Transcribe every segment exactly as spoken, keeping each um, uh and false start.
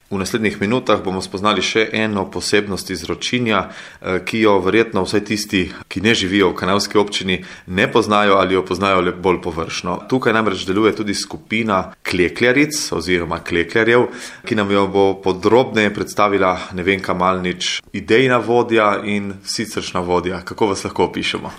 V naslednjih minutah bomo spoznali še eno posebnost izročinja, ki jo verjetno vsaj tisti, ki ne živijo v kanalski občini, ne poznajo ali jo poznajo le bolj površno. Tukaj namreč deluje tudi skupina klekljaric oziroma klekljarjev, ki nam jo bo podrobneje predstavila Nevenka Malnič, idejna vodja in siceršna vodja. Kako vas lahko opišemo?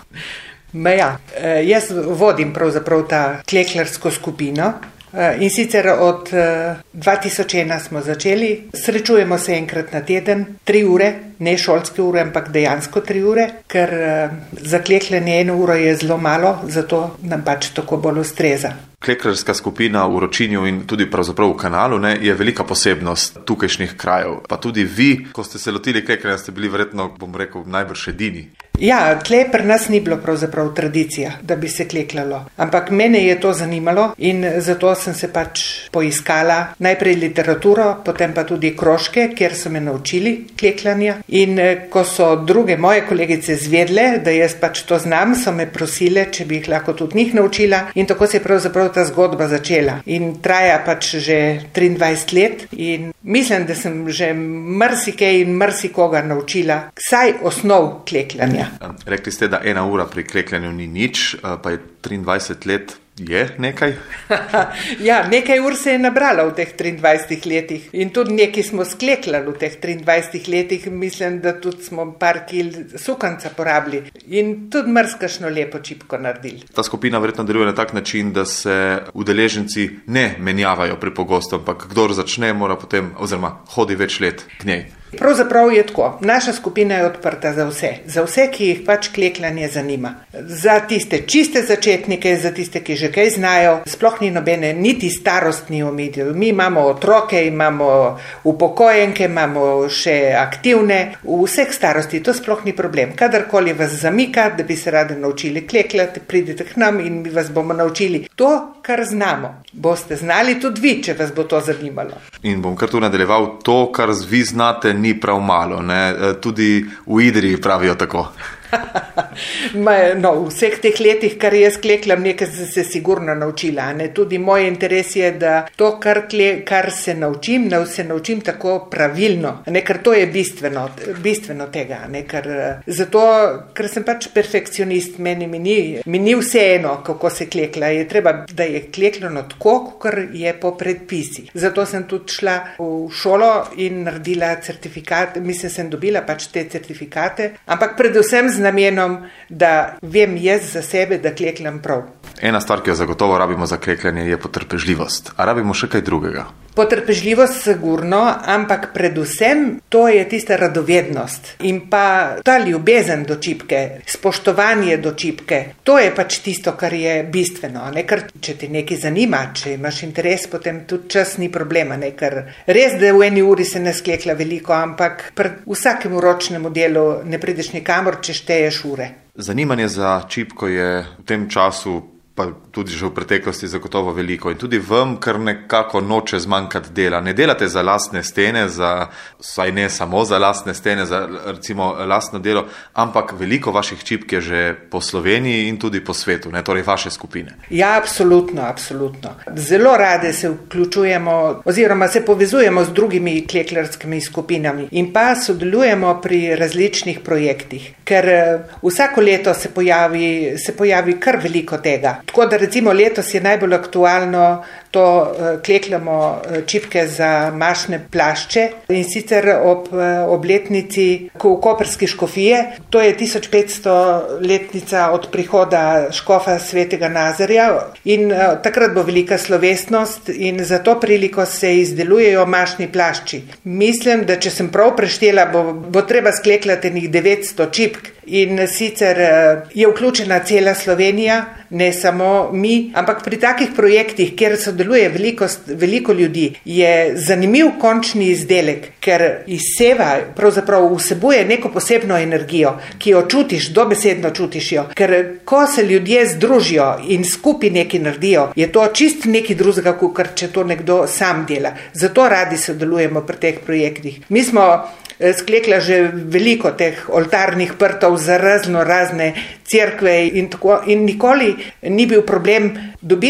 Ja, jaz vodim pravzaprav ta klekljarsko skupino. In sicer od dva tisoč ena smo začeli, srečujemo se enkrat na teden, tri ure, ne šolske ure, ampak dejansko tri ure, ker za klekljanje eno uro je zelo malo, zato nam pač tako bolj ustreza. Klekljarska skupina v Ročinju in tudi pravzaprav v Kanalu ne, je velika posebnost tukajšnjih krajev. Pa tudi vi, ko ste se lotili klekljanja, ste bili verjetno, bom rekel, najbrž edini. Ja, tle pri nas ni bilo pravzaprav tradicija, da bi se klekljalo. Ampak mene je to zanimalo in zato sem se pač poiskala najprej literaturo, potem pa tudi krožke, kjer so me naučili klekljanja. In ko so druge moje kolegice zvedle, da jaz pač to znam, so me prosile, če bi jih lahko tudi njih naučila. In tako se je pravzaprav ta zgodba začela. In traja pač že triindvajset let in mislim, da sem že marsikaj in marsikoga naučila, vsaj osnov klekljanja. Rekli ste, da ena ura pri klekljanju ni nič, pa je triindvajset let je nekaj? Ja, nekaj ur se je nabrala v teh triindvajsetih letih in tudi nekaj smo sklekljali v teh triindvajsetih letih, mislim, da tudi smo par kil sukanca porabili in tudi mrskašno lepo čipko naredili. Ta skupina verjetno deluje na tak način, da se udeleženci ne menjavajo prepogosto, ampak kdor začne, mora potem, oziroma hodi več let k njej. Pravzaprav je tako. Naša skupina je odprta za vse. Za vse, ki jih pač klekljanje zanima. Za tiste čiste začetnike, za tiste, ki že kaj znajo, sploh ni nobene, niti starostni omejitev. Mi imamo otroke, imamo upokojenke, imamo še aktivne, v vseh starosti, to sploh ni problem. Kadarkoli vas zamika, da bi se radi naučili klekljati, pridite k nam in mi vas bomo naučili to, kar znamo. Boste znali tudi vi, če vas bo to zanimalo. In bom kar tu nadaljeval, to, kar vi znate, ni prav malo, ne? Tudi v Idriji pravijo tako. Ma, no, v vseh teh letih, kar jaz klekljam, nekaj sem se sigurno naučila. Ne? Tudi moj interes je, da to, kar, kle, kar se naučim, ne, se naučim tako pravilno. Ne? Ker to je bistveno, bistveno tega. Ne? Ker, zato, ker sem pač perfekcionist, meni mi ni, mi ni vseeno, kako se kleklja. Je treba, da je klekljano tako, kar je po predpisi. Zato sem tudi šla v šolo in naredila certifikat, mislim, sem dobila pač te certifikate, ampak predvsem z namenom, da vem jaz za sebe, da klekljam prav. Ena stvar, ki jo zagotovo rabimo za klekljanje, je potrpežljivost. A rabimo še kaj drugega? Potrpežljivost sigurno, ampak predvsem to je tista radovednost in pa ta ljubezen do čipke, spoštovanje do čipke. To je pač tisto, kar je bistveno. Ne? Ker če te nekaj zanima, če imaš interes, potem tudi čas ni problema. Ne? Ker res, da v eni uri se ne sklekla veliko, ampak pri vsakem ročnemu delu ne prideš nikamor, če šteješ ure. Zanimanje za čipko je v tem času, pa tudi že v preteklosti, zagotovo veliko in tudi vam kar nekako noče zmanjkati dela. Ne delate za lastne stene, za, saj ne samo za lastne stene, za recimo lastno delo, ampak veliko vaših čipk je že po Sloveniji in tudi po svetu, ne, torej vaše skupine. Ja, absolutno, absolutno. Zelo rade se vključujemo oziroma se povezujemo z drugimi klekljarskimi skupinami in pa sodelujemo pri različnih projektih, ker vsako leto se pojavi, se pojavi kar veliko tega. Tako da recimo letos je najbolj aktualno to klekljamo čipke za mašne plašče in sicer ob obletnici v Koprski škofije. To je tisoč petsto letnica od prihoda škofa svetega Nazarja in takrat bo velika slovesnost in za to priliko se izdelujejo mašni plašči. Mislim, da če sem prav preštela, bo, bo treba sklekljati njih devetsto čipk in sicer je vključena cela Slovenija, ne samo mi, ampak pri takih projektih, kjer sodeluje veliko, veliko ljudi, je zanimiv končni izdelek, ker izseva, pravzaprav vsebuje neko posebno energijo, ki jo čutiš, dobesedno čutiš jo, ker ko se ljudje združijo in skupaj nekaj naredijo, je to čist nekaj drugega, kot če to nekdo sam dela. Zato radi sodelujemo pri teh projektih. Mi smo sklekla že veliko teh oltarnih prtov za razno razne cerkve in tako in nikoli ni bil problem dobiti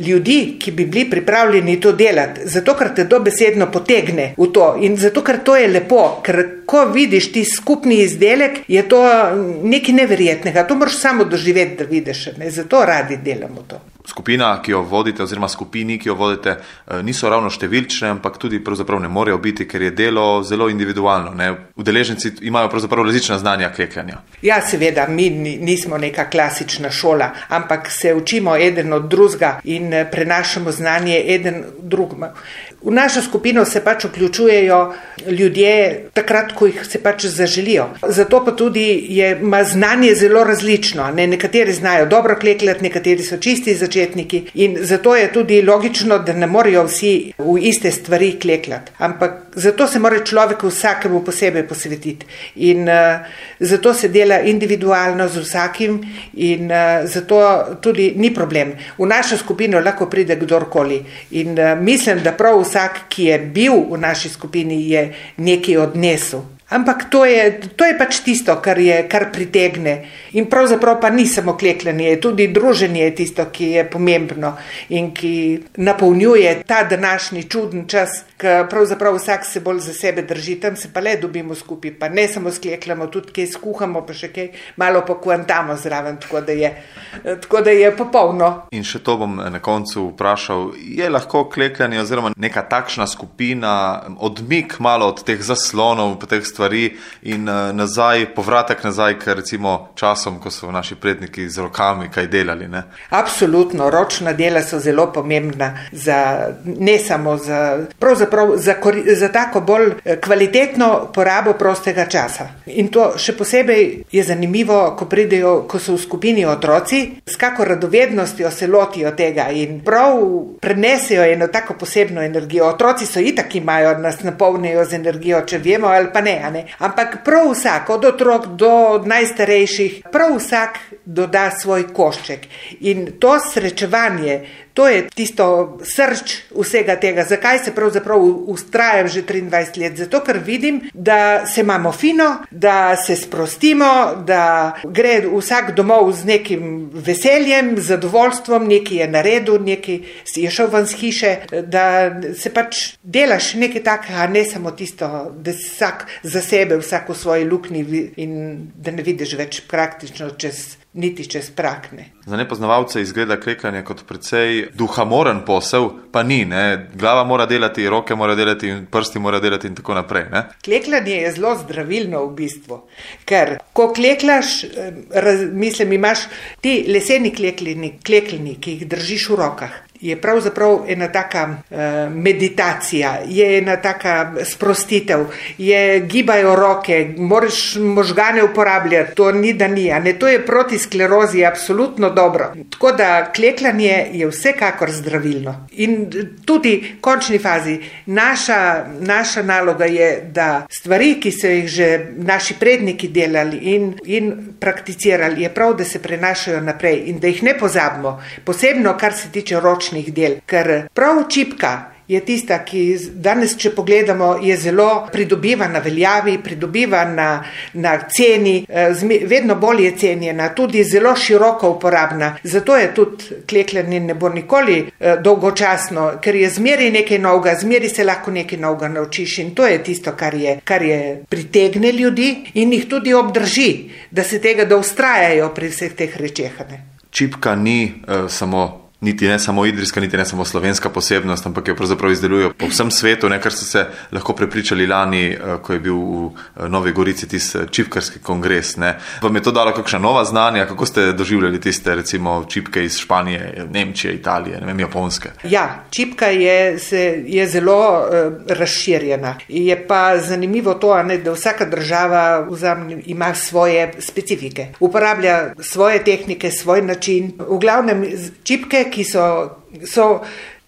ljudi, ki bi bili pripravljeni to delati, zato ker te dobesedno potegne v to in zato ker to je lepo, ker ko vidiš ti skupni izdelek, je to nekaj neverjetnega, to moraš samo doživeti, da vidiš, ne? Zato radi delamo to. Skupina, ki jo vodite, oziroma skupini, ki jo vodite, niso ravno številčne, ampak tudi pravzaprav ne morejo biti, ker je delo zelo individualno. Ne? Udeleženci imajo pravzaprav različna znanja klekljanja. Ja, seveda, mi nismo neka klasična šola, ampak se učimo eden od drugega in prenašamo znanje eden drugemu. V našo skupino se pač vključujejo ljudje takrat, ko jih se pač zaželijo. Zato pa tudi je, ima znanje zelo različno. Ne? Nekateri znajo dobro klekljati, nekateri so čisti začetniki in zato je tudi logično, da ne morejo vsi v iste stvari klekljati. Ampak zato se mora človek vsakemu posebej posvetiti. In uh, zato se dela individualno z vsakim in uh, zato tudi ni problem. V našo skupino lahko pride kdorkoli. In uh, mislim, da prav vsak, ki je bil v naši skupini, je nekaj odnesel. Ampak to je, to je pač tisto, kar je, kar pritegne. In pravzaprav pa ni samo klekljanje, tudi druženje je tisto, ki je pomembno in ki napolnjuje ta današnji čuden čas, ki pravzaprav vsak se bolj za sebe drži, tam se pa le dobimo skupaj, pa ne samo skлекljamo, tudi kaj skuhamo, pa še kaj malo pokvantamo zraven, tako da je, tako da je popolno. In še to bom na koncu vprašal, je lahko klekljanje oziroma neka takšna skupina odmik malo od teh zaslonov, po teh stvari, stvari in uh, nazaj, povratek nazaj, ker recimo časom, ko so naši predniki z rokami kaj delali, ne? Absolutno, ročna dela so zelo pomembna za, ne samo za, pravzaprav za, za tako bolj kvalitetno porabo prostega časa. In to še posebej je zanimivo, ko pridejo, ko so v skupini otroci, s kako radovednostjo se lotijo tega in prav prenesejo eno tako posebno energijo. Otroci so itak imajo, nas napolnijo z energijo, če vemo ali pa ne, ne? Ampak prav vsak, od otrok do najstarejših, prav vsak doda svoj košček. In to srečevanje, to je tisto srč vsega tega. Zakaj se pravzaprav ustrajam že triindvajset let? Zato, ker vidim, da se imamo fino, da se sprostimo, da gre vsak domov z nekim veseljem, zadovoljstvom, nekaj je naredil, nekaj je šel ven z hiše, da se pač delaš nekaj takega, ne samo tisto, da vsak za sebe, vsak v svoji luknji in da ne vidiš več praktično čez niti čez prakne. Za nepoznavalce izgleda klekljanje kot precej duhamoren posel, pa ni, ne? Glava mora delati, roke mora delati, prsti mora delati in tako naprej, ne? Klekljanje je zelo zdravilno v bistvu, ker ko klekljaš, raz, mislim, imaš ti leseni klekljani, klekljani, ki jih držiš v rokah, je pravzaprav ena taka uh, meditacija, je ena taka sprostitev, je gibajo roke, moraš možgane uporabljati, to ni da ni, a ne, to je proti sklerozi absolutno dobro. Tako da klekljanje je vsekakor zdravilno. In tudi v končni fazi naša, naša naloga je, da stvari, ki so jih že naši predniki delali in, in prakticirali, je prav, da se prenašajo naprej in da jih ne pozabimo, posebno kar se tiče ročnih del, ker prav čipka je tista, ki danes, če pogledamo, je zelo pridobiva na veljavi, pridobiva na, na ceni, vedno bolj je cenjena, tudi zelo široko uporabna. Zato je tudi klekljanje ne bo nikoli dolgočasno, ker je zmeri nekaj novega, zmeri se lahko nekaj novega naučiš in to je tisto, kar je, kar je pritegne ljudi in jih tudi obdrži, da se tega, da ustrajajo pri vseh teh rečeh. Čipka ni uh, samo niti ne samo idrijska, niti ne samo slovenska posebnost, ampak jo pravzaprav izdelujejo po vsem svetu, ne, kar so se lahko prepričali lani, ko je bil v Novi Gorici tisti čipkarski kongres. Ne. Vam je to dalo kakšna nova znanja? Kako ste doživljali tiste, recimo, čipke iz Španije, Nemčije, Italije, ne vem, Japonske? Ja, čipka je, se, je zelo uh, razširjena. Je pa zanimivo to, ne, da vsaka država vzam, ima svoje specifike. Uporablja svoje tehnike, svoj način. V glavnem čipke, ki so, so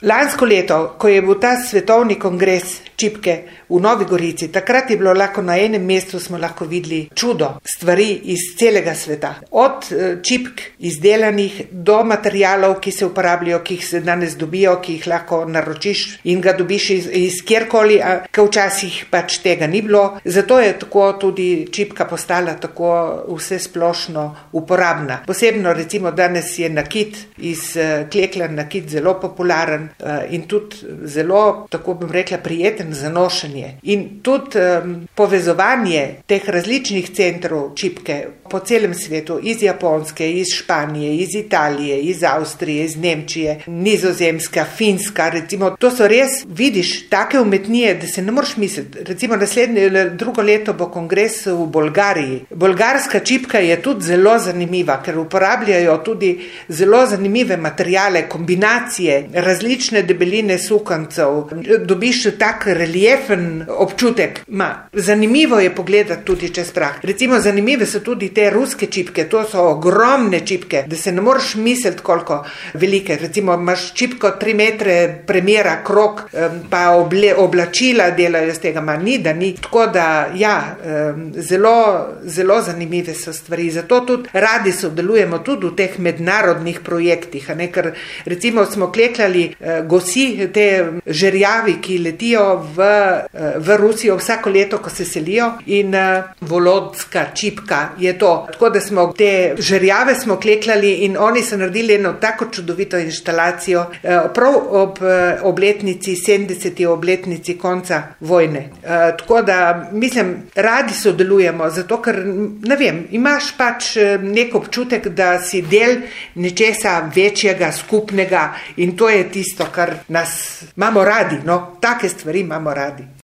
Lansko leto, ko je bil ta svetovni kongres čipke v Novi Gorici, takrat je bilo lahko na enem mestu smo lahko videli čudo, stvari iz celega sveta. Od čipk izdelanih do materialov, ki se uporabljajo, ki jih se danes dobijo, ki jih lahko naročiš in ga dobiš iz, iz kjerkoli, ker včasih pač tega ni bilo. Zato je tako tudi čipka postala tako vse splošno uporabna. Posebno recimo danes je nakit iz klekla, nakit zelo popularen in tudi zelo, tako bom rekla, prijeten za nošenje. In tudi um, povezovanje teh različnih centrov čipke po celem svetu, iz Japonske, iz Španije, iz Italije, iz Avstrije, iz Nemčije, Nizozemska, Finska, recimo, to so res, vidiš, take umetnije, da se ne moreš misliti. Recimo naslednje, drugo leto bo kongres v Bolgariji. Bolgarska čipka je tudi zelo zanimiva, ker uporabljajo tudi zelo zanimive materijale, kombinacije, različne debeline sukancev, dobiš tak reliefen občutek. Ma, zanimivo je pogledati tudi čez prah. Recimo zanimive so tudi te ruske čipke, to so ogromne čipke, da se ne moreš misliti koliko velike. Recimo imaš čipko tri metre premjera krog, pa oble, oblačila delajo z tega, ma ni, da ni. Tako da, ja, zelo, zelo zanimive so stvari. Zato tudi radi sodelujemo tudi v teh mednarodnih projektih, a ne, ker recimo smo kleklali gosi, te žerjavi, ki letijo v, v Rusijo vsako leto, ko se selijo, in Volodska čipka je to. Tako da smo te žerjave smo kleklali in oni so naredili eno tako čudovito inštalacijo prav ob obletnici, sedemdeseti obletnici konca vojne. Tako da, mislim, radi sodelujemo, zato ker, ne vem, imaš pač nek občutek, da si del nečesa večjega, skupnega in to je tisto, kar nas imamo radi, no, take stvari imamo radi.